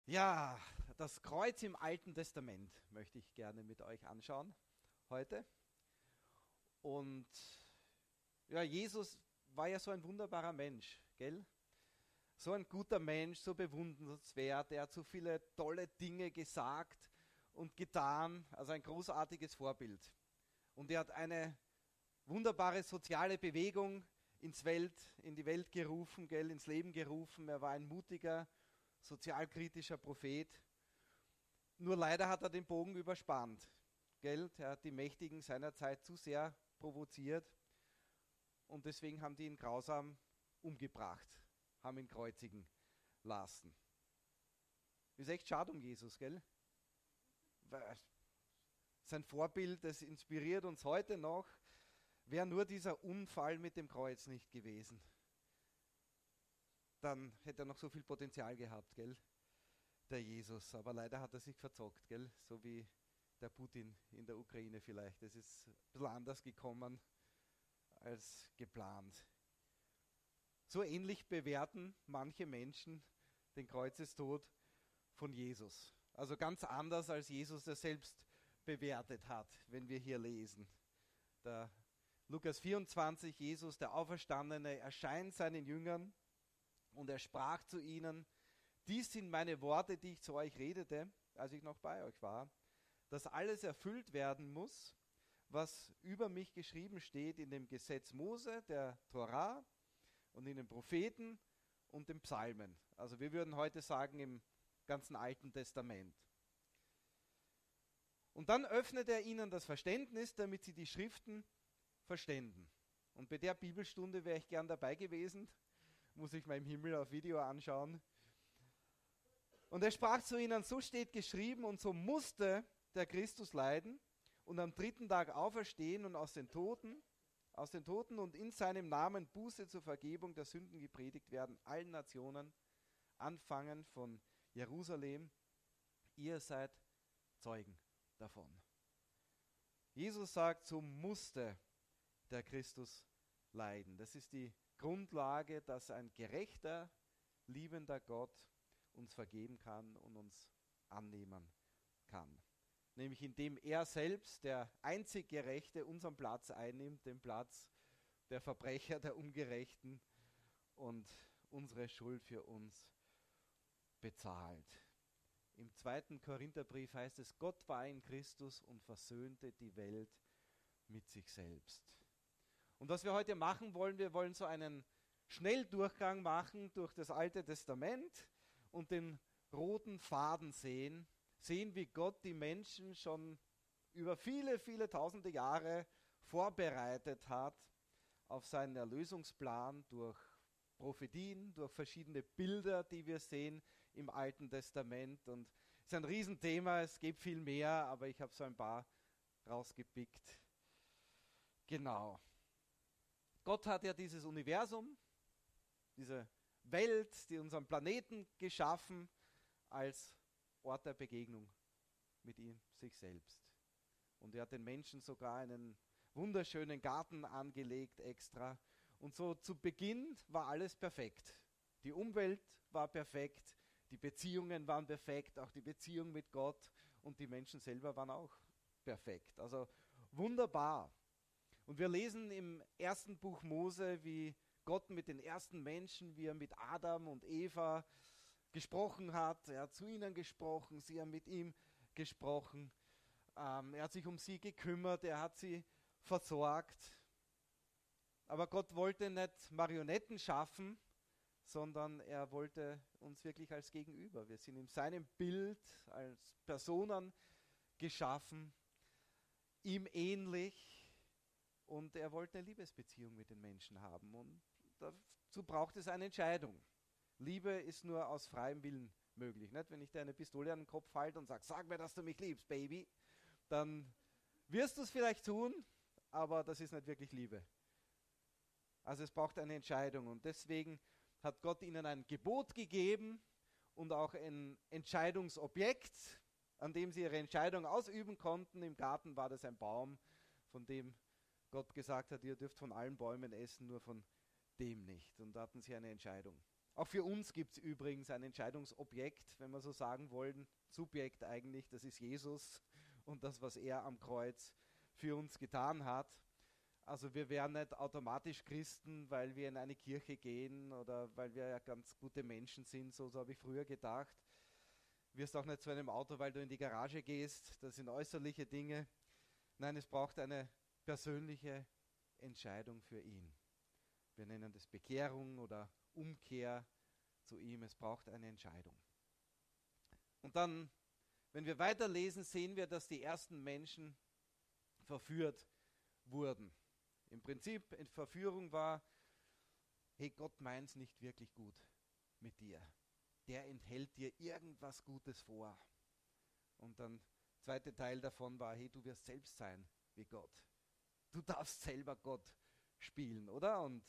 Ja, das Kreuz im Alten Testament möchte ich gerne mit euch anschauen heute. Und ja, Jesus war ja so ein wunderbarer Mensch, gell? So ein guter Mensch, so bewundernswert. Er hat so viele tolle Dinge gesagt und getan, also ein großartiges Vorbild. Und er hat eine wunderbare soziale Bewegung in die Welt gerufen, gell, ins Leben gerufen. Er war ein mutiger, sozialkritischer Prophet. Nur leider hat er den Bogen überspannt. Gell? Er hat die Mächtigen seiner Zeit zu sehr provoziert und deswegen haben die ihn grausam umgebracht, haben ihn kreuzigen lassen. Ist echt schade um Jesus, gell? Sein Vorbild, das inspiriert uns heute noch. Wäre nur dieser Unfall mit dem Kreuz nicht gewesen, dann hätte er noch so viel Potenzial gehabt, gell? Der Jesus. Aber leider hat er sich verzockt, gell? So wie der Putin in der Ukraine vielleicht. Es ist ein bisschen anders gekommen als geplant. So ähnlich bewerten manche Menschen den Kreuzestod von Jesus. Also ganz anders, als Jesus es selbst bewertet hat, wenn wir hier lesen. Der Lukas 24, Jesus, der Auferstandene, erscheint seinen Jüngern und er sprach zu ihnen: Dies sind meine Worte, die ich zu euch redete, als ich noch bei euch war, dass alles erfüllt werden muss, was über mich geschrieben steht in dem Gesetz Mose, der Torah und in den Propheten und den Psalmen. Also wir würden heute sagen im ganzen Alten Testament. Und dann öffnet er ihnen das Verständnis, damit sie die Schriften verständen. Und bei der Bibelstunde wäre ich gern dabei gewesen, muss ich mal im Himmel auf Video anschauen. Und er sprach zu ihnen: So steht geschrieben und so musste der Christus leiden und am dritten Tag auferstehen und aus den Toten und in seinem Namen Buße zur Vergebung der Sünden gepredigt werden, allen Nationen, anfangen von Jerusalem. Ihr seid Zeugen davon. Jesus sagt, so musste der Christus leiden. Das ist die Grundlage, dass ein gerechter, liebender Gott uns vergeben kann und uns annehmen kann. Nämlich indem er selbst, der einzig Gerechte, unseren Platz einnimmt, den Platz der Verbrecher, der Ungerechten, und unsere Schuld für uns bezahlt. Im 2. Korintherbrief heißt es, Gott war in Christus und versöhnte die Welt mit sich selbst. Und was wir heute machen wollen, wir wollen so einen Schnelldurchgang machen durch das Alte Testament und den roten Faden sehen, wie Gott die Menschen schon über viele, viele tausende Jahre vorbereitet hat auf seinen Erlösungsplan durch Prophetien, durch verschiedene Bilder, die wir sehen im Alten Testament. Und es ist ein Riesenthema, es gibt viel mehr, aber ich habe so ein paar rausgepickt. Genau. Gott hat ja dieses Universum, diese Welt, unseren Planeten geschaffen als Ort der Begegnung mit ihm, sich selbst. Und er hat den Menschen sogar einen wunderschönen Garten angelegt extra. Und so zu Beginn war alles perfekt. Die Umwelt war perfekt, die Beziehungen waren perfekt, auch die Beziehung mit Gott und die Menschen selber waren auch perfekt. Also wunderbar. Und wir lesen im ersten Buch Mose, wie Gott mit den ersten Menschen, wie er mit Adam und Eva gesprochen hat. Er hat zu ihnen gesprochen, sie haben mit ihm gesprochen. Er hat sich um sie gekümmert, er hat sie versorgt. Aber Gott wollte nicht Marionetten schaffen, sondern er wollte uns wirklich als Gegenüber. Wir sind in seinem Bild als Personen geschaffen, ihm ähnlich. Und er wollte eine Liebesbeziehung mit den Menschen haben. Und dazu braucht es eine Entscheidung. Liebe ist nur aus freiem Willen möglich. Nicht? Wenn ich dir eine Pistole an den Kopf halte und sage, sag mir, dass du mich liebst, Baby, dann wirst du es vielleicht tun, aber das ist nicht wirklich Liebe. Also es braucht eine Entscheidung. Und deswegen hat Gott ihnen ein Gebot gegeben und auch ein Entscheidungsobjekt, an dem sie ihre Entscheidung ausüben konnten. Im Garten war das ein Baum, von dem Gott gesagt hat, ihr dürft von allen Bäumen essen, nur von dem nicht. Und da hatten sie eine Entscheidung Auch für uns gibt es übrigens ein Entscheidungsobjekt, wenn wir so sagen wollen, Subjekt eigentlich, das ist Jesus und das, was er am Kreuz für uns getan hat. Also wir wären nicht automatisch Christen, weil wir in eine Kirche gehen oder weil wir ja ganz gute Menschen sind, so habe ich früher gedacht. Wirst auch nicht zu einem Auto, weil du in die Garage gehst, das sind äußerliche Dinge. Nein, es braucht eine persönliche Entscheidung für ihn. Wir nennen das Bekehrung oder Umkehr zu ihm. Es braucht eine Entscheidung. Und dann, wenn wir weiterlesen, sehen wir, dass die ersten Menschen verführt wurden. Im Prinzip, Verführung war, hey, Gott meint's nicht wirklich gut mit dir. Der enthält dir irgendwas Gutes vor. Und dann zweite Teil davon war, hey, du wirst selbst sein wie Gott. Du darfst selber Gott spielen, oder? Und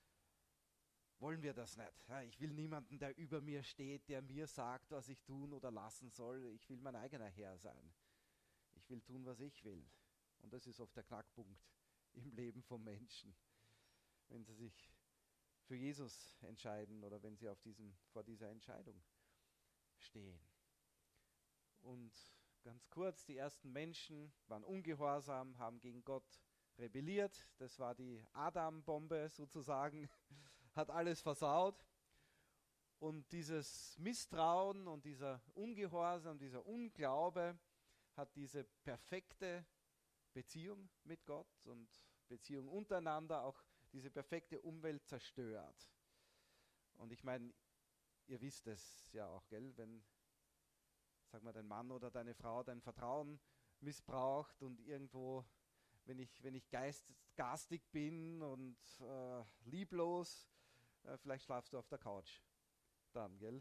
wollen wir das nicht? Ja, ich will niemanden, der über mir steht, der mir sagt, was ich tun oder lassen soll. Ich will mein eigener Herr sein. Ich will tun, was ich will. Und das ist oft der Knackpunkt im Leben von Menschen, wenn sie sich für Jesus entscheiden oder wenn sie vor dieser Entscheidung stehen. Und ganz kurz, die ersten Menschen waren ungehorsam, haben gegen Gott rebelliert. Das war die Adam-Bombe sozusagen, hat alles versaut. Und dieses Misstrauen und dieser Ungehorsam, dieser Unglaube hat diese perfekte Beziehung mit Gott und Beziehung untereinander, auch diese perfekte Umwelt zerstört. Und ich meine, ihr wisst es ja auch, gell, wenn, sag mal, dein Mann oder deine Frau dein Vertrauen missbraucht und irgendwo, wenn ich garstig bin und lieblos, vielleicht schlafst du auf der Couch dann, gell?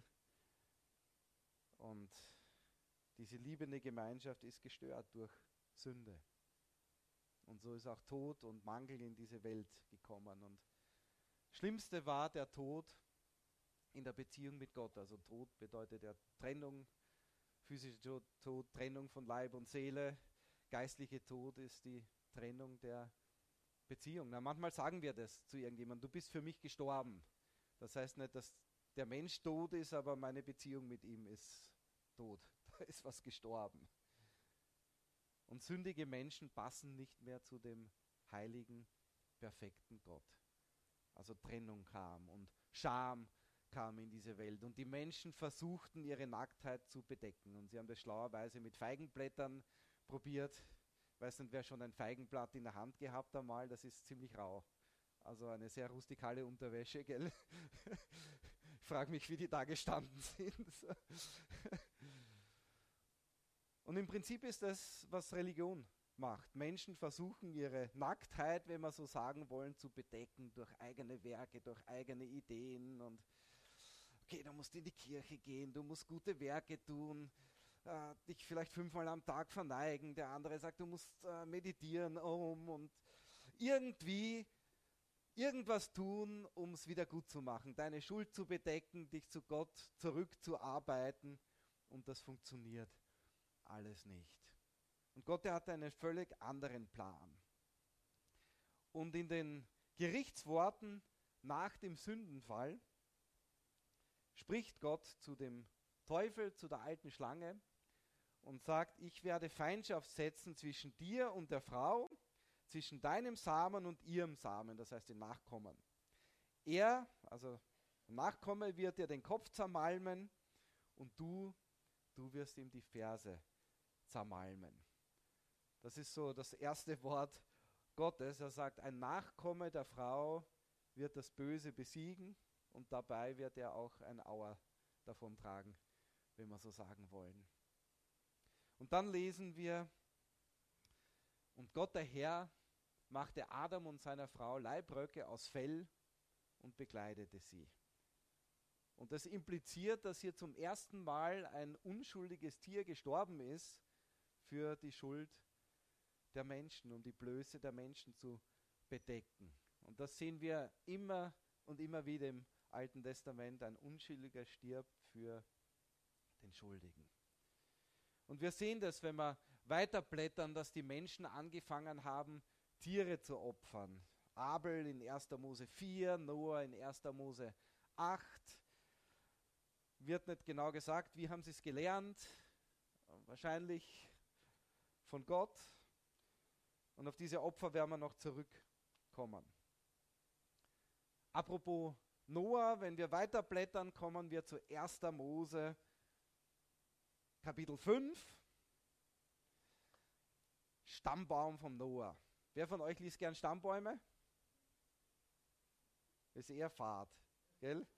Und diese liebende Gemeinschaft ist gestört durch Sünde. Und so ist auch Tod und Mangel in diese Welt gekommen. Und das Schlimmste war der Tod in der Beziehung mit Gott. Also Tod bedeutet ja Trennung, physische Tod, Trennung von Leib und Seele. Geistliche Tod ist die Trennung der Beziehung. Na, manchmal sagen wir das zu irgendjemandem, du bist für mich gestorben. Das heißt nicht, dass der Mensch tot ist, aber meine Beziehung mit ihm ist tot. Da ist was gestorben. Und sündige Menschen passen nicht mehr zu dem heiligen, perfekten Gott. Also Trennung kam und Scham kam in diese Welt. Und die Menschen versuchten, ihre Nacktheit zu bedecken. Und sie haben das schlauerweise mit Feigenblättern probiert. Ich weiß nicht, wer schon ein Feigenblatt in der Hand gehabt hat mal, das ist ziemlich rau. Also eine sehr rustikale Unterwäsche, gell? Ich frage mich, wie die da gestanden sind. Und im Prinzip ist das, was Religion macht. Menschen versuchen ihre Nacktheit, wenn wir so sagen wollen, zu bedecken durch eigene Werke, durch eigene Ideen. Und okay, du musst in die Kirche gehen, du musst gute Werke tun, dich vielleicht 5-mal am Tag verneigen. Der andere sagt, du musst meditieren und irgendwie irgendwas tun, um es wieder gut zu machen, deine Schuld zu bedecken, dich zu Gott zurückzuarbeiten. Und das funktioniert alles nicht. Und Gott, der hatte einen völlig anderen Plan. Und in den Gerichtsworten nach dem Sündenfall spricht Gott zu dem Teufel, zu der alten Schlange und sagt, ich werde Feindschaft setzen zwischen dir und der Frau, zwischen deinem Samen und ihrem Samen, das heißt den Nachkommen. Er, also der Nachkomme, wird dir den Kopf zermalmen und du wirst ihm die Ferse zermalmen. Das ist so das erste Wort Gottes. Er sagt, ein Nachkomme der Frau wird das Böse besiegen und dabei wird er auch ein Auer davon tragen, wenn wir so sagen wollen. Und dann lesen wir, und Gott der Herr machte Adam und seiner Frau Leibröcke aus Fell und bekleidete sie. Und das impliziert, dass hier zum ersten Mal ein unschuldiges Tier gestorben ist für die Schuld der Menschen, um die Blöße der Menschen zu bedecken. Und das sehen wir immer und immer wieder im Alten Testament. Ein Unschuldiger stirbt für den Schuldigen. Und wir sehen das, wenn wir weiterblättern, dass die Menschen angefangen haben, Tiere zu opfern. Abel in 1. Mose 4, Noah in 1. Mose 8. wird nicht genau gesagt, wie haben sie es gelernt. Wahrscheinlich von Gott. Und auf diese Opfer werden wir noch zurückkommen. Apropos Noah, wenn wir weiterblättern, kommen wir zu 1. Mose, Kapitel 5. Stammbaum von Noah. Wer von euch liest gern Stammbäume? Ist eher fad, gell?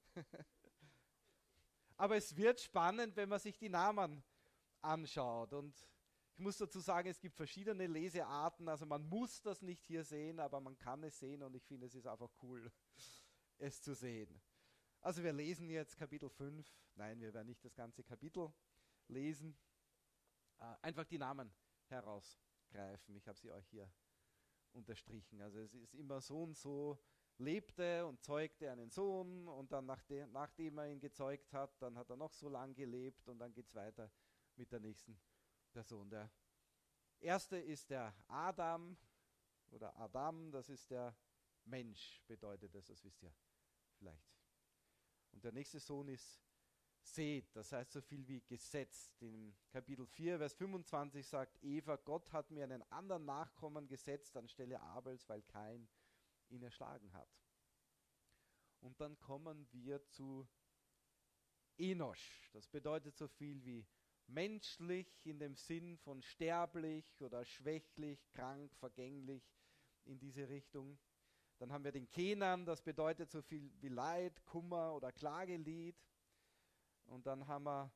Aber es wird spannend, wenn man sich die Namen anschaut. Und ich muss dazu sagen, es gibt verschiedene Lesearten. Also man muss das nicht hier sehen, aber man kann es sehen und ich finde, es ist einfach cool, es zu sehen. Also wir lesen jetzt Kapitel 5. Nein, wir werden nicht das ganze Kapitel lesen. Einfach die Namen herausgreifen. Ich habe sie euch hier unterstrichen. Also es ist immer so und so lebte und zeugte einen Sohn und dann nachdem er ihn gezeugt hat, dann hat er noch so lange gelebt und dann geht es weiter mit der nächsten Person. Der erste ist der Adam oder Adam, das ist der Mensch, bedeutet das wisst ihr vielleicht. Und der nächste Sohn ist Seth, das heißt so viel wie gesetzt. In Kapitel 4, Vers 25 sagt Eva, Gott hat mir einen anderen Nachkommen gesetzt anstelle Abels, weil Kain ihn erschlagen hat. Und dann kommen wir zu Enosch. Das bedeutet so viel wie menschlich in dem Sinn von sterblich oder schwächlich, krank, vergänglich in diese Richtung. Dann haben wir den Kenan, das bedeutet so viel wie Leid, Kummer oder Klagelied. Und dann haben wir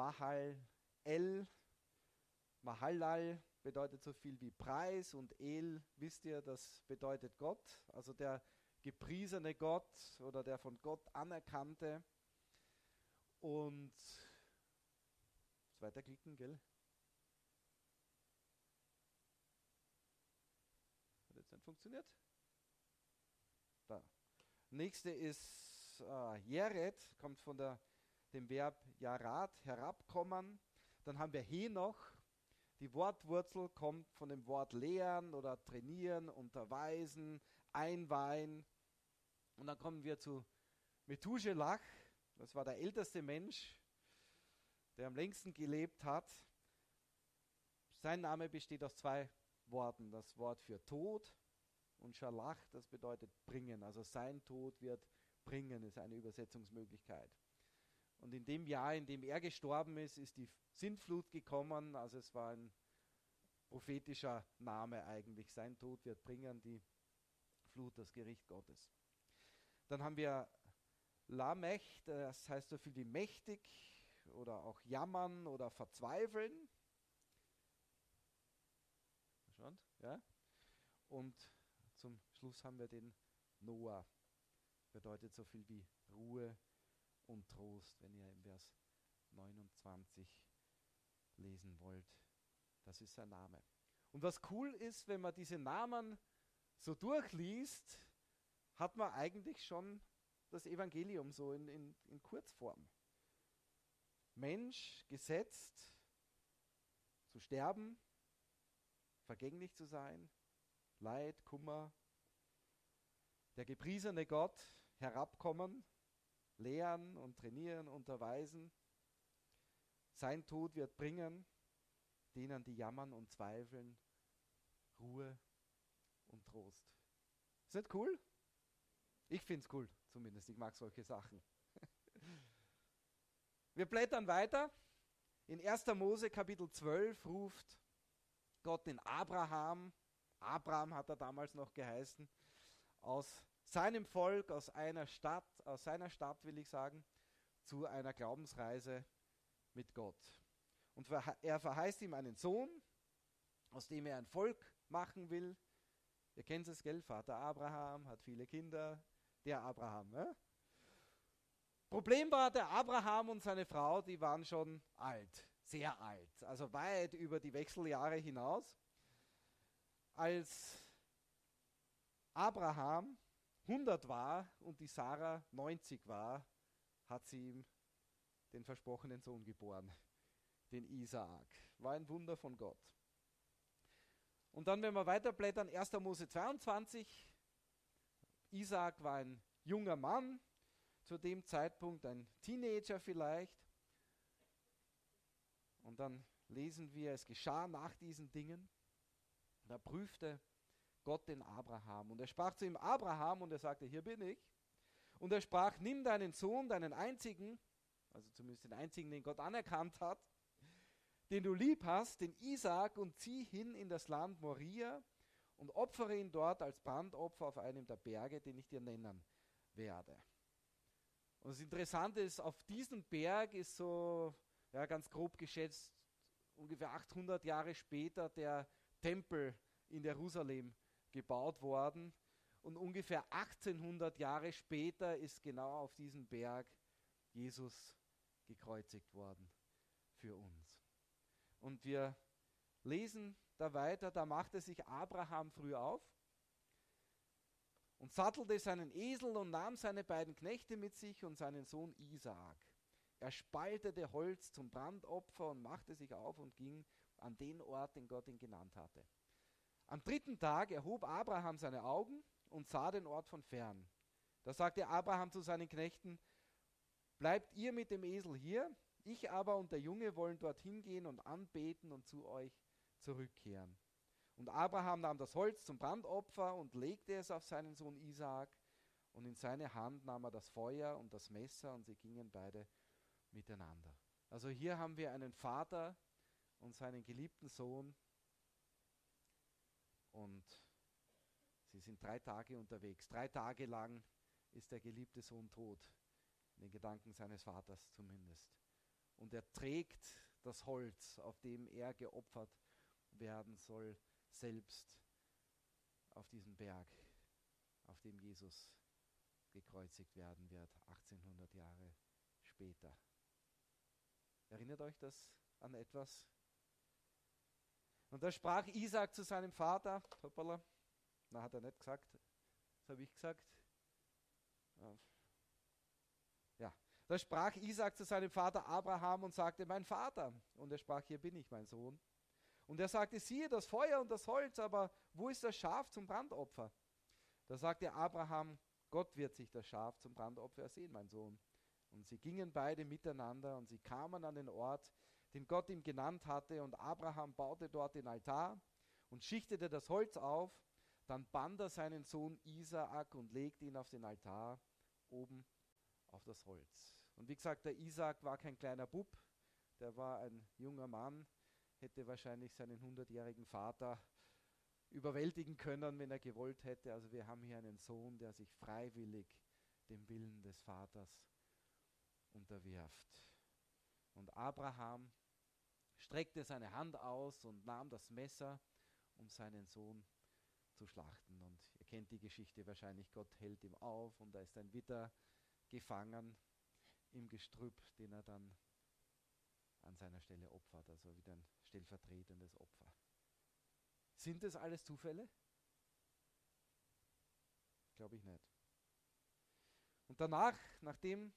Mahalal bedeutet so viel wie Preis und El, wisst ihr, das bedeutet Gott, also der gepriesene Gott oder der von Gott anerkannte. Und weiterklicken, gell? Hat jetzt nicht funktioniert? Da. Nächste ist Jered, kommt von dem Verb Yarat, herabkommen. Dann haben wir Henoch. Die Wortwurzel kommt von dem Wort lehren oder trainieren, unterweisen, einweihen. Und dann kommen wir zu Methuselach. Das war der älteste Mensch, der am längsten gelebt hat. Sein Name besteht aus 2 Worten. Das Wort für Tod und Schalach, das bedeutet bringen. Also sein Tod wird bringen, ist eine Übersetzungsmöglichkeit. Und in dem Jahr, in dem er gestorben ist, ist die Sintflut gekommen. Also es war ein prophetischer Name eigentlich. Sein Tod wird bringen, die Flut, das Gericht Gottes. Dann haben wir Lamech, das heißt so viel wie mächtig oder auch jammern oder verzweifeln. Schon, ja? Und zum Schluss haben wir den Noah. Bedeutet so viel wie Ruhe und Trost, wenn ihr im Vers 29 lesen wollt. Das ist sein Name. Und was cool ist, wenn man diese Namen so durchliest, hat man eigentlich schon das Evangelium so in Kurzform. Mensch, gesetzt, zu sterben, vergänglich zu sein, Leid, Kummer, der gepriesene Gott, herabkommen, lehren und trainieren, unterweisen. Sein Tod wird bringen, denen, die jammern und zweifeln, Ruhe und Trost. Ist nicht cool? Ich finde es cool, zumindest. Ich mag solche Sachen. Wir blättern weiter. In 1. Mose Kapitel 12 ruft Gott den Abraham hat er damals noch geheißen, aus seinem Volk, aus seiner Stadt will ich sagen, zu einer Glaubensreise mit Gott. Und er verheißt ihm einen Sohn, aus dem er ein Volk machen will. Ihr kennt es, gell? Vater Abraham hat viele Kinder. Der Abraham. Problem war, der Abraham und seine Frau, die waren schon alt, sehr alt, also weit über die Wechseljahre hinaus. Als Abraham 100 war und die Sarah 90 war, hat sie ihm den versprochenen Sohn geboren, den Isaak. War ein Wunder von Gott. Und dann, wenn wir weiterblättern, 1. Mose 22, Isaak war ein junger Mann. zu dem Zeitpunkt ein Teenager vielleicht. Und dann lesen wir, es geschah nach diesen Dingen. Da prüfte Gott den Abraham. Und er sprach zu ihm, Abraham, und er sagte, hier bin ich. Und er sprach, nimm deinen Sohn, deinen einzigen, also zumindest den einzigen, den Gott anerkannt hat, den du lieb hast, den Isaak, und zieh hin in das Land Moria und opfere ihn dort als Brandopfer auf einem der Berge, den ich dir nennen werde. Und das Interessante ist, auf diesem Berg ist so, ja, ganz grob geschätzt, ungefähr 800 Jahre später der Tempel in Jerusalem gebaut worden. Und ungefähr 1800 Jahre später ist genau auf diesem Berg Jesus gekreuzigt worden für uns. Und wir lesen da weiter, da machte sich Abraham früh auf und sattelte seinen Esel und nahm seine beiden Knechte mit sich und seinen Sohn Isaak. Er spaltete Holz zum Brandopfer und machte sich auf und ging an den Ort, den Gott ihn genannt hatte. Am 3. Tag erhob Abraham seine Augen und sah den Ort von fern. Da sagte Abraham zu seinen Knechten, bleibt ihr mit dem Esel hier, ich aber und der Junge wollen dorthin gehen und anbeten und zu euch zurückkehren. Und Abraham nahm das Holz zum Brandopfer und legte es auf seinen Sohn Isaak, und in seine Hand nahm er das Feuer und das Messer, und sie gingen beide miteinander. Also hier haben wir einen Vater und seinen geliebten Sohn, und sie sind 3 Tage unterwegs. 3 Tage lang ist der geliebte Sohn tot, in den Gedanken seines Vaters zumindest. Und er trägt das Holz, auf dem er geopfert werden soll, selbst auf diesem Berg, auf dem Jesus gekreuzigt werden wird, 1800 Jahre später. Erinnert euch das an etwas? Und da sprach Isaak zu seinem Vater, hoppala, na, hat er nicht gesagt, das habe ich gesagt. Ja, da sprach Isaak zu seinem Vater Abraham und sagte, mein Vater. Und er sprach, hier bin ich, mein Sohn. Und er sagte, siehe das Feuer und das Holz, aber wo ist das Schaf zum Brandopfer? Da sagte Abraham, Gott wird sich das Schaf zum Brandopfer ersehen, mein Sohn. Und sie gingen beide miteinander und sie kamen an den Ort, den Gott ihm genannt hatte, und Abraham baute dort den Altar und schichtete das Holz auf, dann band er seinen Sohn Isaak und legte ihn auf den Altar oben auf das Holz. Und wie gesagt, der Isaak war kein kleiner Bub, der war ein junger Mann, hätte wahrscheinlich seinen 100-jährigen Vater überwältigen können, wenn er gewollt hätte. Also wir haben hier einen Sohn, der sich freiwillig dem Willen des Vaters unterwirft. Und Abraham streckte seine Hand aus und nahm das Messer, um seinen Sohn zu schlachten. Und ihr kennt die Geschichte wahrscheinlich, Gott hält ihm auf und da ist ein Widder gefangen im Gestrüpp, den er dann an seiner Stelle opfert, also wieder ein stellvertretendes Opfer. Sind das alles Zufälle? Glaube ich nicht. Und danach, nachdem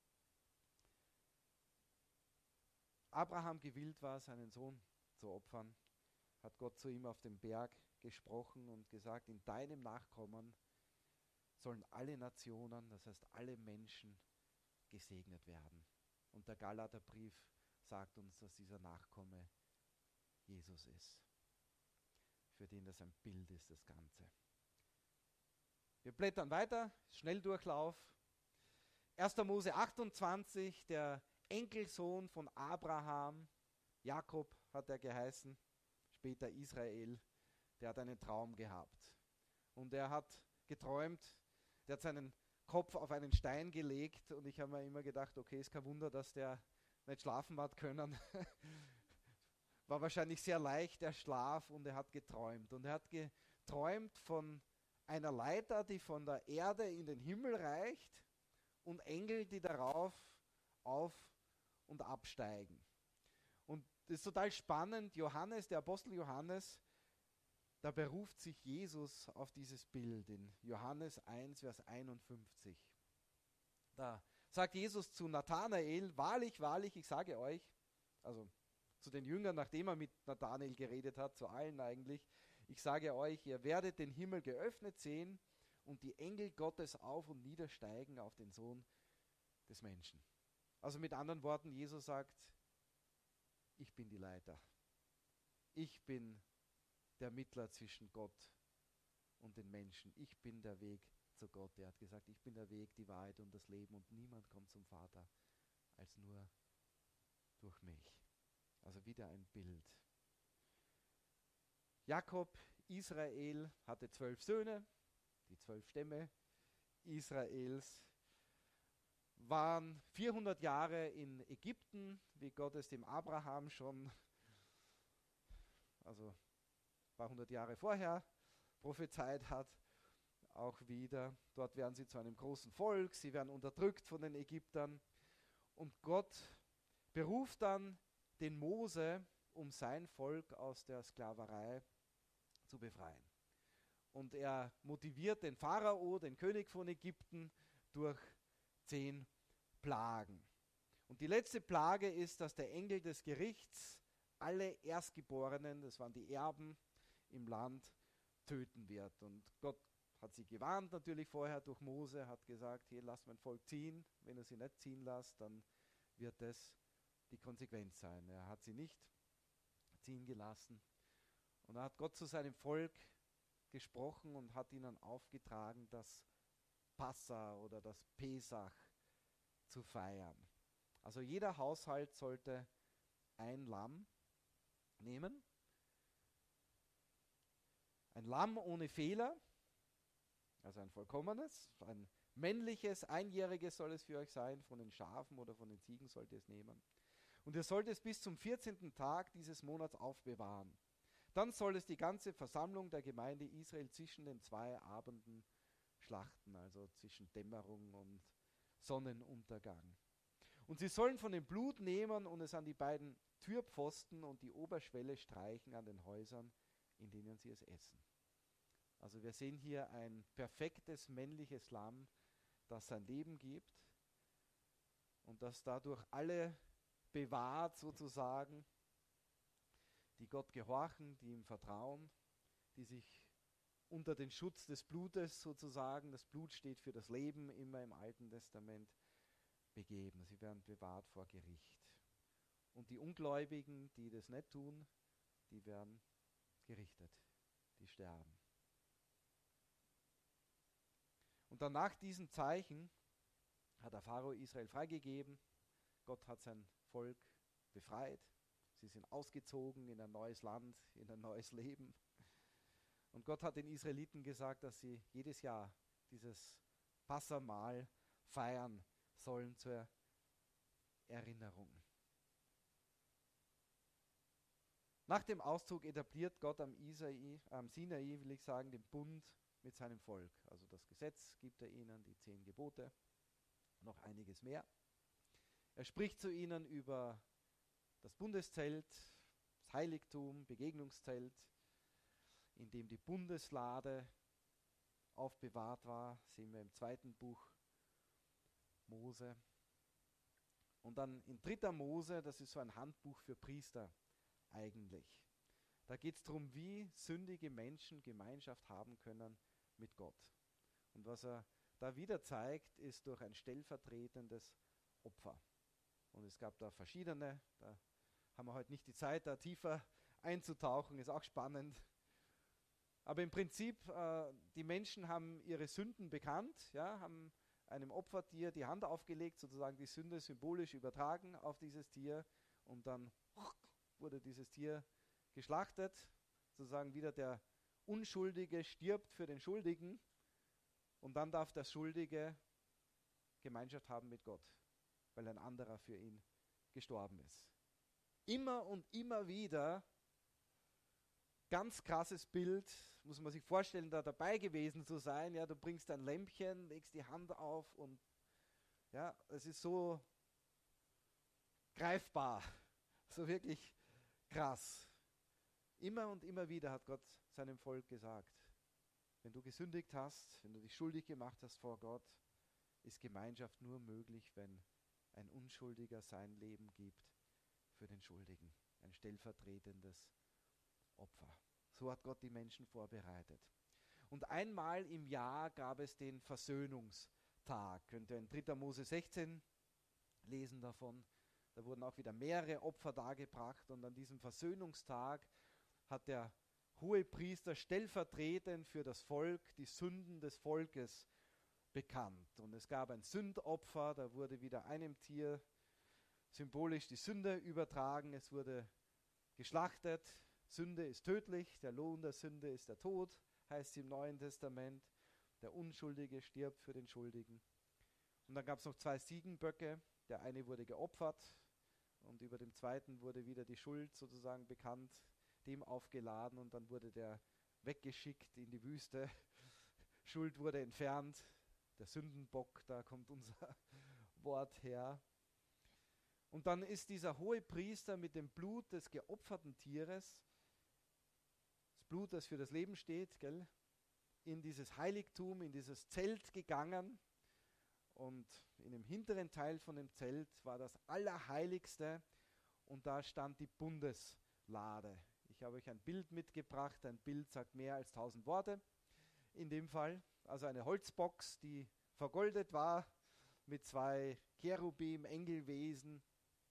Abraham gewillt war, seinen Sohn zu opfern, hat Gott zu ihm auf dem Berg gesprochen und gesagt, in deinem Nachkommen sollen alle Nationen, das heißt alle Menschen, gesegnet werden. Und der Galaterbrief sagt uns, dass dieser Nachkomme Jesus ist, für den das ein Bild ist, das Ganze. Wir blättern weiter, Schnelldurchlauf. 1. Mose 28, der Enkelsohn von Abraham, Jakob hat er geheißen, später Israel, der hat einen Traum gehabt. Und er hat geträumt, der hat seinen Kopf auf einen Stein gelegt und ich habe mir immer gedacht, okay, ist kein Wunder, dass der nicht schlafen hat können. War wahrscheinlich sehr leicht, der Schlaf, und er hat geträumt. Und er hat geträumt von einer Leiter, die von der Erde in den Himmel reicht, und Engel, die darauf auf- und absteigen. Und das ist total spannend. Johannes, der Apostel Johannes, da beruft sich Jesus auf dieses Bild in Johannes 1, Vers 51. Da sagt Jesus zu Nathanael, wahrlich, wahrlich, ich sage euch, also zu den Jüngern, nachdem er mit Nathanael geredet hat, zu allen eigentlich, ich sage euch, ihr werdet den Himmel geöffnet sehen und die Engel Gottes auf und niedersteigen auf den Sohn des Menschen. Also mit anderen Worten, Jesus sagt, ich bin die Leiter. Ich bin der Mittler zwischen Gott und den Menschen. Ich bin der Weg zu Gott. Er hat gesagt, ich bin der Weg, die Wahrheit und das Leben und niemand kommt zum Vater als nur durch mich. Also wieder ein Bild. Jakob, Israel, hatte 12 Söhne, die 12 Stämme Israels, waren 400 Jahre in Ägypten, wie Gott es dem Abraham schon, also ein paar hundert Jahre vorher prophezeit hat, auch wieder. Dort werden sie zu einem großen Volk, sie werden unterdrückt von den Ägyptern und Gott beruft dann den Mose, um sein Volk aus der Sklaverei zu befreien. Und er motiviert den Pharao, den König von Ägypten, durch 10 Plagen. Und die letzte Plage ist, dass der Engel des Gerichts alle Erstgeborenen, das waren die Erben im Land, töten wird. Und Gott hat sie gewarnt natürlich vorher durch Mose, hat gesagt, hier lasst mein Volk ziehen. Wenn er sie nicht ziehen lässt, dann wird das die Konsequenz sein. Er hat sie nicht ziehen gelassen. Und da hat Gott zu seinem Volk gesprochen und hat ihnen aufgetragen, das Passa oder das Pesach zu feiern. Also jeder Haushalt sollte ein Lamm nehmen. Ein Lamm ohne Fehler, also ein vollkommenes, ein männliches, einjähriges soll es für euch sein, von den Schafen oder von den Ziegen sollt ihr es nehmen. Und ihr sollt es bis zum 14. Tag dieses Monats aufbewahren. Dann soll es die ganze Versammlung der Gemeinde Israel zwischen den 2 Abenden schlachten, also zwischen Dämmerung und Sonnenuntergang. Und sie sollen von dem Blut nehmen und es an die beiden Türpfosten und die Oberschwelle streichen an den Häusern, in denen sie es essen. Also wir sehen hier ein perfektes männliches Lamm, das sein Leben gibt und das dadurch alle bewahrt sozusagen, die Gott gehorchen, die ihm vertrauen, die sich unter den Schutz des Blutes sozusagen, das Blut steht für das Leben immer im Alten Testament, begeben. Sie werden bewahrt vor Gericht. Und die Ungläubigen, die das nicht tun, die werden gerichtet, die sterben. Und dann nach diesem Zeichen hat der Pharao Israel freigegeben. Gott hat sein Volk befreit. Sie sind ausgezogen in ein neues Land, in ein neues Leben. Und Gott hat den Israeliten gesagt, dass sie jedes Jahr dieses Passamahl feiern sollen zur Erinnerung. Nach dem Auszug etabliert Gott am Sinai, will ich sagen, den Bund mit seinem Volk. Also das Gesetz gibt er ihnen, die 10 Gebote, noch einiges mehr. Er spricht zu ihnen über das Bundeszelt, das Heiligtum, Begegnungszelt, in dem die Bundeslade aufbewahrt war, sehen wir im 2. Buch Mose. Und dann in 3. Mose, das ist so ein Handbuch für Priester eigentlich. Da geht es darum, wie sündige Menschen Gemeinschaft haben können mit Gott. Und was er da wieder zeigt, ist durch ein stellvertretendes Opfer. Und es gab da verschiedene, da haben wir heute nicht die Zeit, da tiefer einzutauchen, ist auch spannend. Aber im Prinzip, die Menschen haben ihre Sünden bekannt, ja, haben einem Opfertier die Hand aufgelegt, sozusagen die Sünde symbolisch übertragen auf dieses Tier und dann wurde dieses Tier geschlachtet, sozusagen wieder der Unschuldige stirbt für den Schuldigen und dann darf der Schuldige Gemeinschaft haben mit Gott, weil ein anderer für ihn gestorben ist. Immer und immer wieder, ganz krasses Bild, muss man sich vorstellen, da dabei gewesen zu sein. Ja, du bringst ein Lämpchen, legst die Hand auf und ja, es ist so greifbar, so wirklich krass. Immer und immer wieder hat Gott seinem Volk gesagt, wenn du gesündigt hast, wenn du dich schuldig gemacht hast vor Gott, ist Gemeinschaft nur möglich, wenn ein Unschuldiger sein Leben gibt für den Schuldigen. Ein stellvertretendes Opfer. So hat Gott die Menschen vorbereitet. Und einmal im Jahr gab es den Versöhnungstag. Könnt ihr in 3. Mose 16 lesen davon. Da wurden auch wieder mehrere Opfer dargebracht und an diesem Versöhnungstag hat der Hohepriester stellvertretend für das Volk die Sünden des Volkes bekannt. Und es gab ein Sündopfer, da wurde wieder einem Tier symbolisch die Sünde übertragen. Es wurde geschlachtet. Sünde ist tödlich, der Lohn der Sünde ist der Tod, heißt es im Neuen Testament. Der Unschuldige stirbt für den Schuldigen. Und dann gab es noch 2 Ziegenböcke. Der eine wurde geopfert und über dem zweiten wurde wieder die Schuld sozusagen bekannt, dem aufgeladen und dann wurde der weggeschickt in die Wüste. Schuld wurde entfernt. Der Sündenbock, da kommt unser Wort her. Und dann ist dieser Hohepriester mit dem Blut des geopferten Tieres, das Blut, das für das Leben steht, gell, in dieses Heiligtum, in dieses Zelt gegangen. Und in dem hinteren Teil von dem Zelt war das Allerheiligste und da stand die Bundeslade. Ich habe euch ein Bild mitgebracht. Ein Bild sagt mehr als 1000 Worte. In dem Fall also eine Holzbox, die vergoldet war mit 2 Cherubim, Engelwesen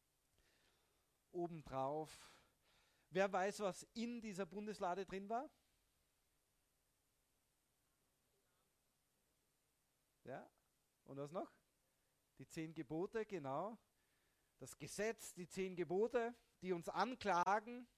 obendrauf. Wer weiß, was in dieser Bundeslade drin war? Ja, und was noch? Die 10 Gebote, genau. Das Gesetz, die 10 Gebote, die uns anklagen.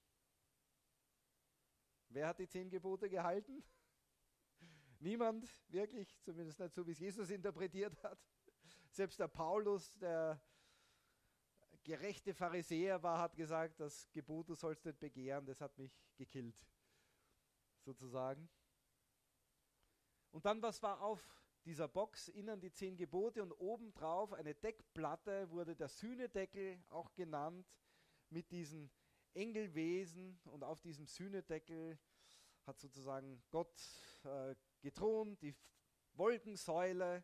Wer hat die 10 Gebote gehalten? Niemand, wirklich, zumindest nicht so, wie es Jesus interpretiert hat. Selbst der Paulus, der gerechte Pharisäer war, hat gesagt, das Gebot, du sollst nicht begehren, das hat mich gekillt, sozusagen. Und dann, was war auf dieser Box? Innen die 10 Gebote und obendrauf eine Deckplatte, wurde der Sühnedeckel auch genannt, mit diesen Engelwesen. Und auf diesem Sühnedeckel hat sozusagen Gott gethront, die Wolkensäule,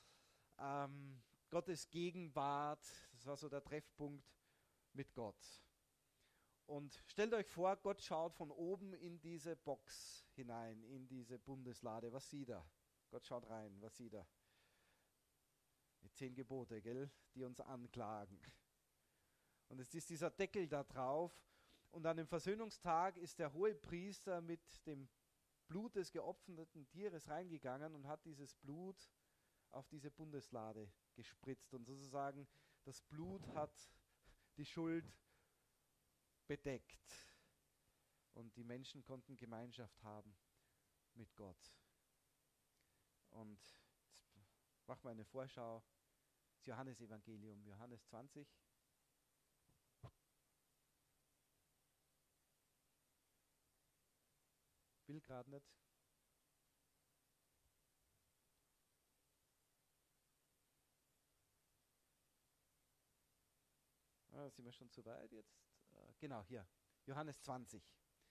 Gottes Gegenwart, das war so der Treffpunkt mit Gott. Und stellt euch vor, Gott schaut von oben in diese Box hinein, in diese Bundeslade. Was sieht er? Gott schaut rein, was sieht er? Die 10 Gebote, gell, die uns anklagen. Und es ist dieser Deckel da drauf. Und an dem Versöhnungstag ist der Hohepriester mit dem Blut des geopferten Tieres reingegangen und hat dieses Blut auf diese Bundeslade gespritzt. Und sozusagen das Blut hat die Schuld bedeckt. Und die Menschen konnten Gemeinschaft haben mit Gott. Und jetzt machen wir eine Vorschau. Das Johannesevangelium, Johannes 20. Will gerade nicht. Sind wir schon zu weit jetzt? Genau, hier. Johannes 20.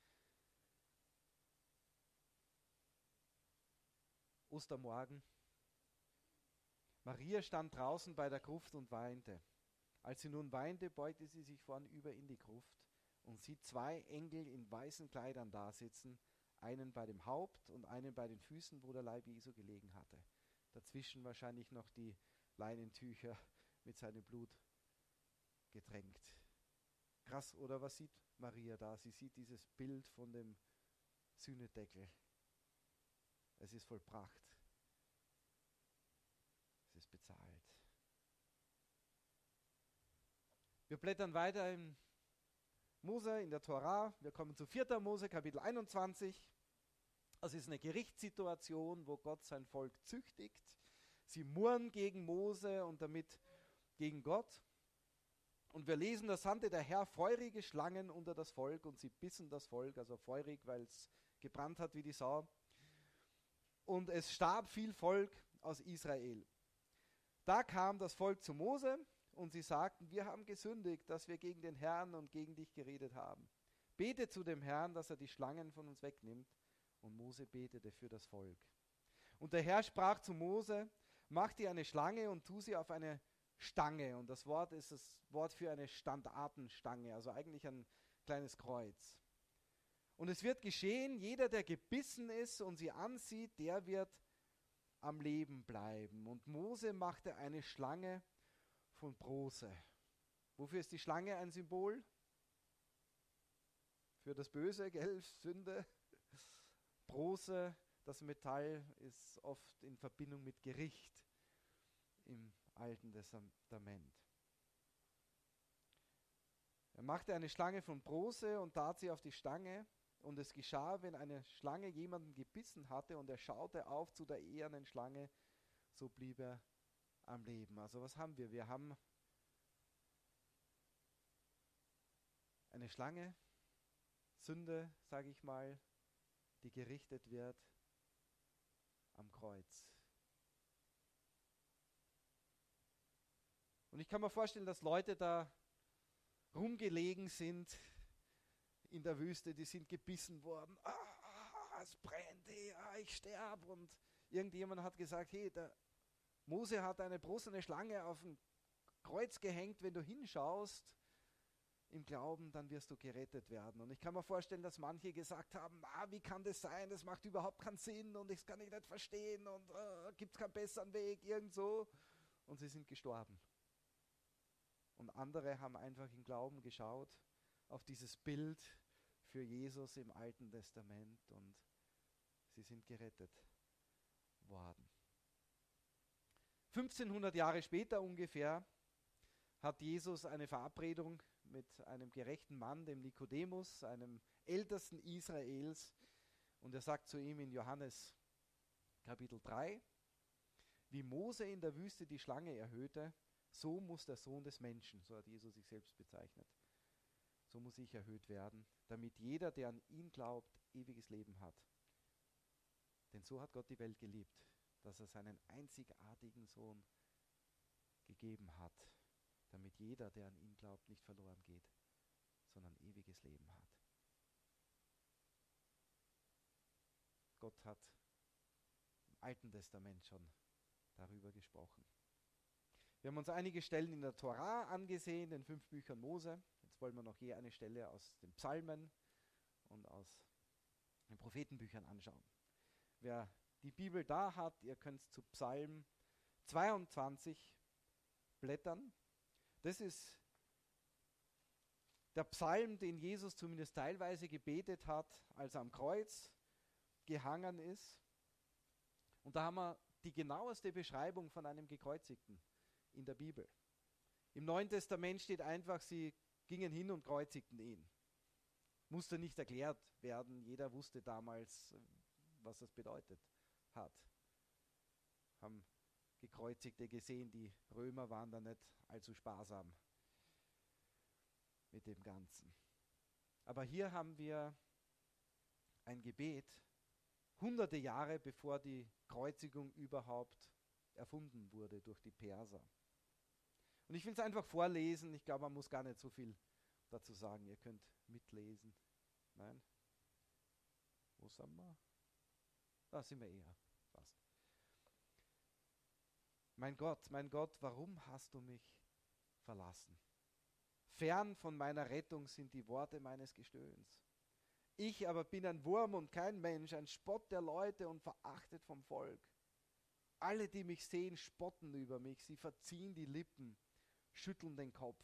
Ostermorgen. Maria stand draußen bei der Gruft und weinte. Als sie nun weinte, beugte sie sich vornüber in die Gruft und sieht 2 Engel in weißen Kleidern dasitzen, einen bei dem Haupt und einen bei den Füßen, wo der Leib Jesu gelegen hatte. Dazwischen wahrscheinlich noch die Leinentücher mit seinem Blut getränkt. Krass, oder was sieht Maria da? Sie sieht dieses Bild von dem Sühnedeckel. Es ist vollbracht. Es ist bezahlt. Wir blättern weiter im Mose, in der Tora. Wir kommen zu 4. Mose, Kapitel 21. Das ist eine Gerichtssituation, wo Gott sein Volk züchtigt. Sie murren gegen Mose und damit gegen Gott. Und wir lesen, da sandte der Herr feurige Schlangen unter das Volk und sie bissen das Volk, also feurig, weil es gebrannt hat wie die Sau. Und es starb viel Volk aus Israel. Da kam das Volk zu Mose und sie sagten, wir haben gesündigt, dass wir gegen den Herrn und gegen dich geredet haben. Bete zu dem Herrn, dass er die Schlangen von uns wegnimmt. Und Mose betete für das Volk. Und der Herr sprach zu Mose, mach dir eine Schlange und tu sie auf eine Stange. Und das Wort ist das Wort für eine Standartenstange, also eigentlich ein kleines Kreuz. Und es wird geschehen, jeder, der gebissen ist und sie ansieht, der wird am Leben bleiben. Und Mose machte eine Schlange von Bronze. Wofür ist die Schlange ein Symbol? Für das Böse, gell? Sünde. Bronze, das Metall, ist oft in Verbindung mit Gericht im Alten Testament. Er machte eine Schlange von Bronze und tat sie auf die Stange. Und es geschah, wenn eine Schlange jemanden gebissen hatte und er schaute auf zu der ehernen Schlange, so blieb er am Leben. Also was haben wir? Wir haben eine Schlange, Sünde, sage ich mal, die gerichtet wird am Kreuz. Und ich kann mir vorstellen, dass Leute da rumgelegen sind in der Wüste, die sind gebissen worden. Es brennt, ich sterbe. Und irgendjemand hat gesagt, hey, der Mose hat eine bronzene Schlange auf ein Kreuz gehängt, wenn du hinschaust, im Glauben, dann wirst du gerettet werden. Und ich kann mir vorstellen, dass manche gesagt haben, wie kann das sein, das macht überhaupt keinen Sinn und das kann ich nicht verstehen und gibt es keinen besseren Weg, irgend so. Und sie sind gestorben. Und andere haben einfach im Glauben geschaut auf dieses Bild für Jesus im Alten Testament und sie sind gerettet worden. 1500 Jahre später ungefähr hat Jesus eine Verabredung mit einem gerechten Mann, dem Nikodemus, einem Ältesten Israels. Und er sagt zu ihm in Johannes Kapitel 3, wie Mose in der Wüste die Schlange erhöhte, so muss der Sohn des Menschen, so hat Jesus sich selbst bezeichnet, so muss ich erhöht werden, damit jeder, der an ihn glaubt, ewiges Leben hat. Denn so hat Gott die Welt geliebt, dass er seinen einzigartigen Sohn gegeben hat, damit jeder, der an ihn glaubt, nicht verloren geht, sondern ewiges Leben hat. Gott hat im Alten Testament schon darüber gesprochen. Wir haben uns einige Stellen in der Tora angesehen, den 5 Büchern Mose. Jetzt wollen wir noch je eine Stelle aus den Psalmen und aus den Prophetenbüchern anschauen. Wer die Bibel da hat, ihr könnt zu Psalm 22 blättern. Das ist der Psalm, den Jesus zumindest teilweise gebetet hat, als er am Kreuz gehangen ist. Und da haben wir die genaueste Beschreibung von einem Gekreuzigten in der Bibel. Im Neuen Testament steht einfach, sie gingen hin und kreuzigten ihn. Musste nicht erklärt werden, jeder wusste damals, was das bedeutet hat. Haben Gekreuzigte gesehen, die Römer waren da nicht allzu sparsam mit dem Ganzen. Aber hier haben wir ein Gebet, hunderte Jahre bevor die Kreuzigung überhaupt erfunden wurde durch die Perser. Und ich will es einfach vorlesen, ich glaube, man muss gar nicht so viel dazu sagen, ihr könnt mitlesen. Nein? Wo sind wir? Da sind wir eher fast. Mein Gott, warum hast du mich verlassen? Fern von meiner Rettung sind die Worte meines Gestöhns. Ich aber bin ein Wurm und kein Mensch, ein Spott der Leute und verachtet vom Volk. Alle, die mich sehen, spotten über mich, sie verziehen die Lippen, schütteln den Kopf.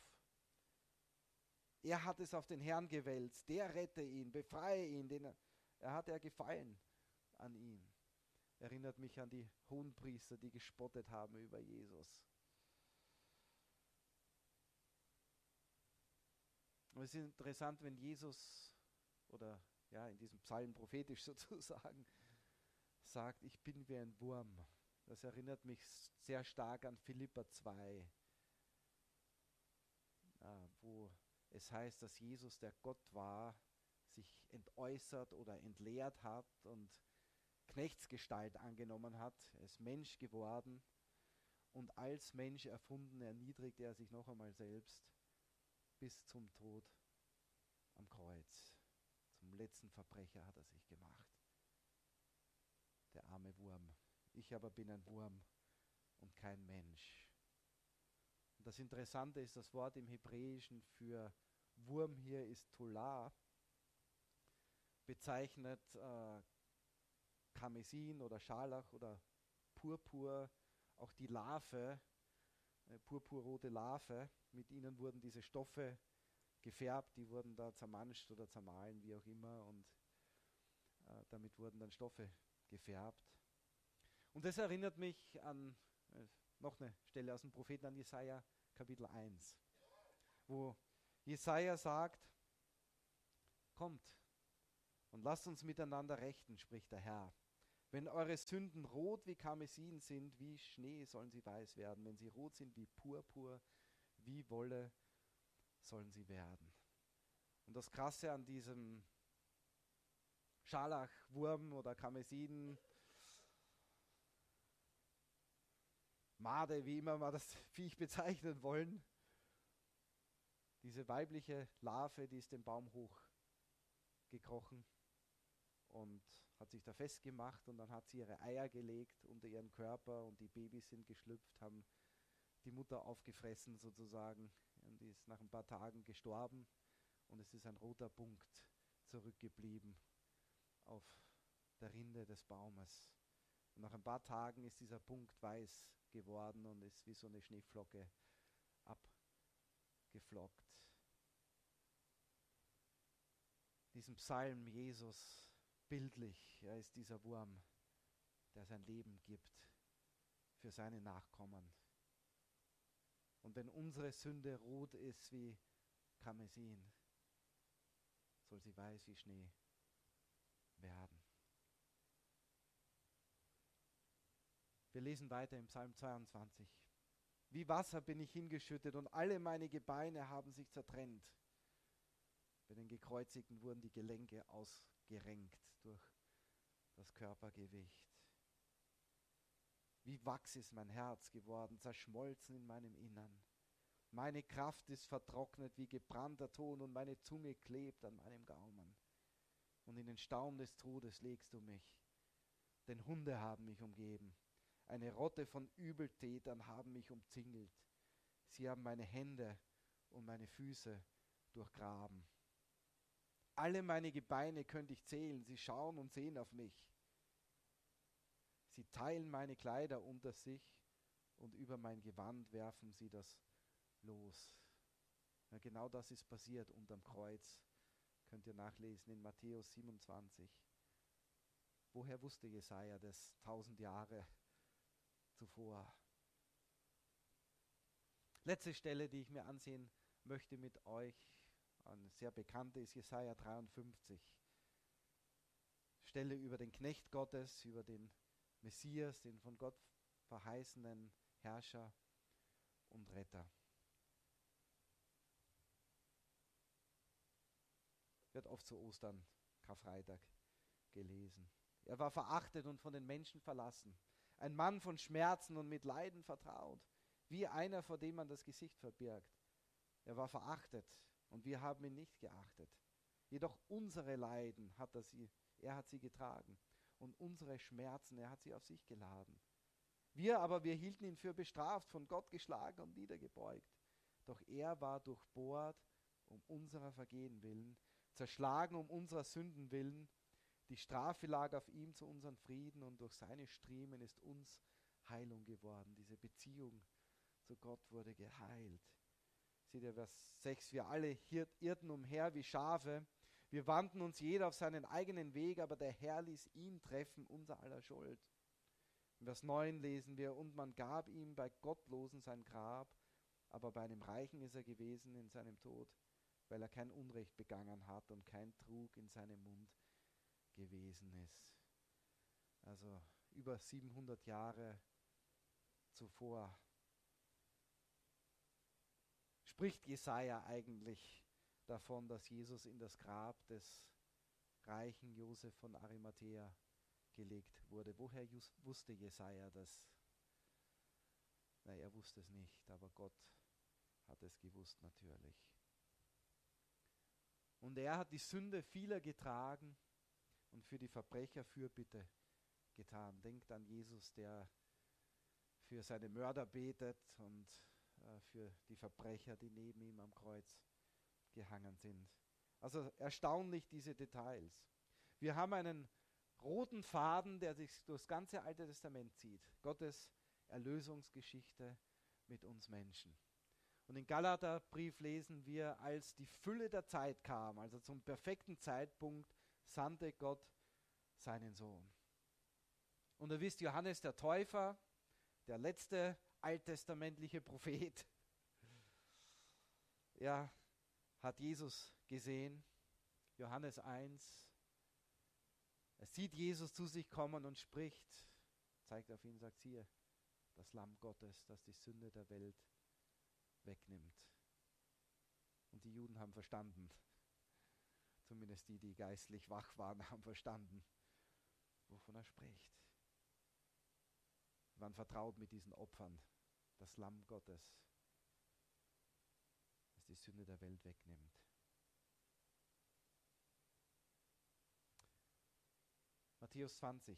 Er hat es auf den Herrn gewälzt, der rette ihn, befreie ihn, er hat Gefallen an ihm. Erinnert mich an die Hohenpriester, die gespottet haben über Jesus. Und es ist interessant, wenn Jesus, oder ja, in diesem Psalm prophetisch sozusagen, sagt, ich bin wie ein Wurm. Das erinnert mich sehr stark an Philipper 2, wo es heißt, dass Jesus, der Gott war, sich entäußert oder entleert hat und Knechtsgestalt angenommen hat. Er ist Mensch geworden und als Mensch erfunden erniedrigt er sich noch einmal selbst bis zum Tod am Kreuz. Zum letzten Verbrecher hat er sich gemacht. Der arme Wurm. Ich aber bin ein Wurm und kein Mensch. Und das Interessante ist, das Wort im Hebräischen für Wurm hier ist Tolah, bezeichnet Karmesin oder Scharlach oder Purpur, auch die Larve eine purpurrote Larve. Mit ihnen wurden diese Stoffe gefärbt, die wurden da zermanscht oder zermahlen, wie auch immer, und damit wurden dann Stoffe gefärbt. Und das erinnert mich an noch eine Stelle aus dem Propheten, an Jesaja Kapitel 1, wo Jesaja sagt: Kommt und lasst uns miteinander rechten, spricht der Herr. Wenn eure Sünden rot wie Karmesin sind, wie Schnee sollen sie weiß werden. Wenn sie rot sind wie Purpur, wie Wolle sollen sie werden. Und das Krasse an diesem Scharlachwurm oder Karmesin, Made, wie immer wir das Viech bezeichnen wollen, diese weibliche Larve, die ist den Baum hochgekrochen und hat sich da festgemacht, und dann hat sie ihre Eier gelegt unter ihren Körper und die Babys sind geschlüpft, haben die Mutter aufgefressen sozusagen, und die ist nach ein paar Tagen gestorben, und es ist ein roter Punkt zurückgeblieben auf der Rinde des Baumes. Und nach ein paar Tagen ist dieser Punkt weiß geworden und ist wie so eine Schneeflocke abgeflockt. Diesen Psalm Jesus bildlich, er ist dieser Wurm, der sein Leben gibt für seine Nachkommen. Und wenn unsere Sünde rot ist wie Karmesin, soll sie weiß wie Schnee werden. Wir lesen weiter im Psalm 22. Wie Wasser bin ich hingeschüttet und alle meine Gebeine haben sich zertrennt. Bei den Gekreuzigten wurden die Gelenke ausgerenkt durch das Körpergewicht. Wie Wachs ist mein Herz geworden, zerschmolzen in meinem Innern. Meine Kraft ist vertrocknet wie gebrannter Ton und meine Zunge klebt an meinem Gaumen. Und in den Staum des Todes legst du mich, denn Hunde haben mich umgeben. Eine Rotte von Übeltätern haben mich umzingelt. Sie haben meine Hände und meine Füße durchgraben. Alle meine Gebeine könnte ich zählen, sie schauen und sehen auf mich. Sie teilen meine Kleider unter sich und über mein Gewand werfen sie das los. Ja, genau das ist passiert unterm Kreuz. Könnt ihr nachlesen in Matthäus 27. Woher wusste Jesaja das 1000 Jahre zuvor? Letzte Stelle, die ich mir ansehen möchte mit euch, eine sehr bekannte, ist Jesaja 53. Stelle über den Knecht Gottes, über den Messias, den von Gott verheißenen Herrscher und Retter. Wird oft zu Ostern, Karfreitag gelesen. Er war verachtet und von den Menschen verlassen. Ein Mann von Schmerzen und mit Leiden vertraut, wie einer, vor dem man das Gesicht verbirgt. Er war verachtet und wir haben ihn nicht geachtet. Jedoch unsere Leiden er hat sie getragen, und unsere Schmerzen, er hat sie auf sich geladen. Wir hielten ihn für bestraft, von Gott geschlagen und niedergebeugt. Doch er war durchbohrt um unserer Vergehen willen, zerschlagen um unserer Sünden willen. Die Strafe lag auf ihm zu unserem Frieden, und durch seine Striemen ist uns Heilung geworden. Diese Beziehung zu Gott wurde geheilt. Seht ihr Vers 6, wir alle irrten umher wie Schafe. Wir wandten uns jeder auf seinen eigenen Weg, aber der Herr ließ ihn treffen, unser aller Schuld. In Vers 9 lesen wir, und man gab ihm bei Gottlosen sein Grab, aber bei einem Reichen ist er gewesen in seinem Tod, weil er kein Unrecht begangen hat und kein Trug in seinem Mund gewesen ist. Also über 700 Jahre zuvor spricht Jesaja eigentlich davon, dass Jesus in das Grab des reichen Josef von Arimathäa gelegt wurde. Woher wusste Jesaja das? Er wusste es nicht, aber Gott hat es gewusst natürlich. Und er hat die Sünde vieler getragen und für die Verbrecher Fürbitte getan. Denkt an Jesus, der für seine Mörder betet und für die Verbrecher, die neben ihm am Kreuz gehangen sind. Also erstaunlich diese Details. Wir haben einen roten Faden, der sich durch das ganze Alte Testament zieht. Gottes Erlösungsgeschichte mit uns Menschen. Und im Galaterbrief lesen wir, als die Fülle der Zeit kam, also zum perfekten Zeitpunkt, sandte Gott seinen Sohn. Und ihr wisst, Johannes der Täufer, der letzte alttestamentliche Prophet, ja, hat Jesus gesehen. Johannes 1. Er sieht Jesus zu sich kommen und spricht, zeigt auf ihn, sagt, siehe, das Lamm Gottes, das die Sünde der Welt wegnimmt. Und die Juden haben verstanden, zumindest die, die geistlich wach waren, haben verstanden, wovon er spricht. Sie waren vertraut mit diesen Opfern, das Lamm Gottes, das die Sünde der Welt wegnimmt. Matthäus 20.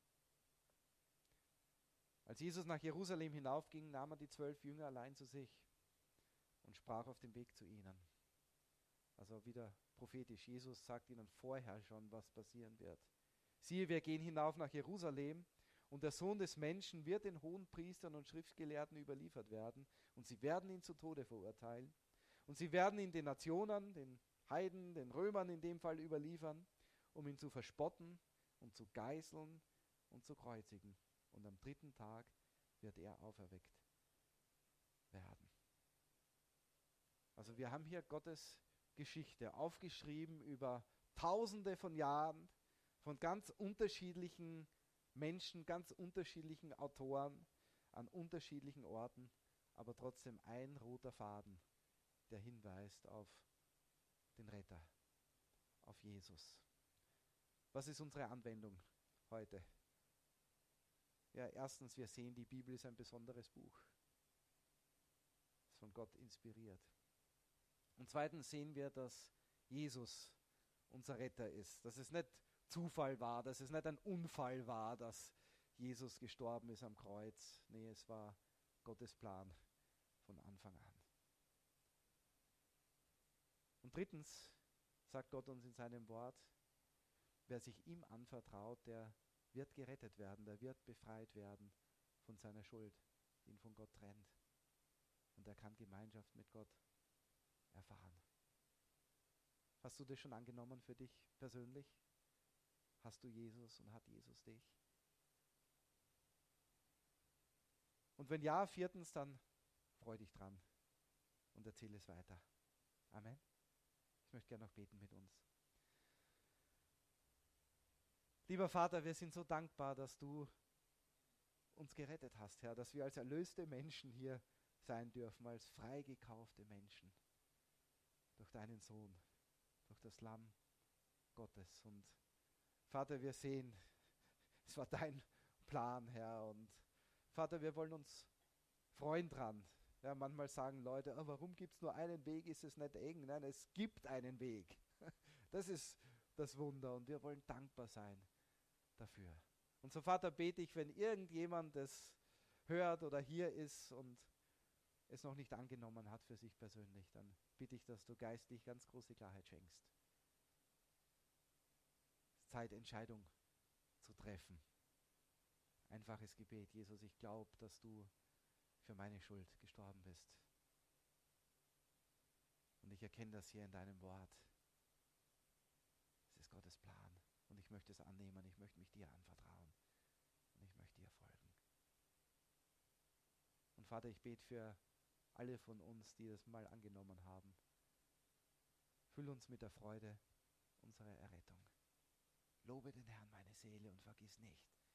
Als Jesus nach Jerusalem hinaufging, nahm er die 12 Jünger allein zu sich und sprach auf dem Weg zu ihnen. Also wieder prophetisch. Jesus sagt ihnen vorher schon, was passieren wird. Siehe, wir gehen hinauf nach Jerusalem und der Sohn des Menschen wird den Hohenpriestern und Schriftgelehrten überliefert werden und sie werden ihn zu Tode verurteilen und sie werden ihn den Nationen, den Heiden, den Römern in dem Fall überliefern, um ihn zu verspotten und zu geißeln und zu kreuzigen. Und am 3. Tag wird er auferweckt werden. Also wir haben hier Gottes Geschichte aufgeschrieben über Tausende von Jahren von ganz unterschiedlichen Menschen, ganz unterschiedlichen Autoren an unterschiedlichen Orten, aber trotzdem ein roter Faden, der hinweist auf den Retter, auf Jesus. Was ist unsere Anwendung heute? Ja, erstens, wir sehen, die Bibel ist ein besonderes Buch. Es ist von Gott inspiriert. Und zweitens sehen wir, dass Jesus unser Retter ist. Dass es nicht Zufall war, dass es nicht ein Unfall war, dass Jesus gestorben ist am Kreuz. Nee, es war Gottes Plan von Anfang an. Und drittens sagt Gott uns in seinem Wort, wer sich ihm anvertraut, der wird gerettet werden, der wird befreit werden von seiner Schuld, die ihn von Gott trennt. Und er kann Gemeinschaft mit Gott erfahren. Hast du das schon angenommen für dich persönlich? Hast du Jesus und hat Jesus dich? Und wenn ja, viertens, dann freu dich dran und erzähle es weiter. Amen. Ich möchte gerne noch beten mit uns. Lieber Vater, wir sind so dankbar, dass du uns gerettet hast, Herr, dass wir als erlöste Menschen hier sein dürfen, als freigekaufte Menschen. Durch deinen Sohn, durch das Lamm Gottes. Und Vater, wir sehen, es war dein Plan, Herr. Und Vater, wir wollen uns freuen dran. Ja, manchmal sagen Leute, oh, warum gibt es nur einen Weg, ist es nicht eng? Nein, es gibt einen Weg. Das ist das Wunder und wir wollen dankbar sein dafür. Und so, Vater, bete ich, wenn irgendjemand es hört oder hier ist und es noch nicht angenommen hat für sich persönlich, dann bitte ich, dass du geistlich ganz große Klarheit schenkst. Es ist Zeit, Entscheidung zu treffen. Einfaches Gebet. Jesus, ich glaube, dass du für meine Schuld gestorben bist. Und ich erkenne das hier in deinem Wort. Es ist Gottes Plan. Und ich möchte es annehmen. Ich möchte mich dir anvertrauen. Und ich möchte dir folgen. Und Vater, ich bete für alle von uns, die das mal angenommen haben. Füll uns mit der Freude unserer Errettung. Lobe den Herrn, meine Seele, und vergiss nicht,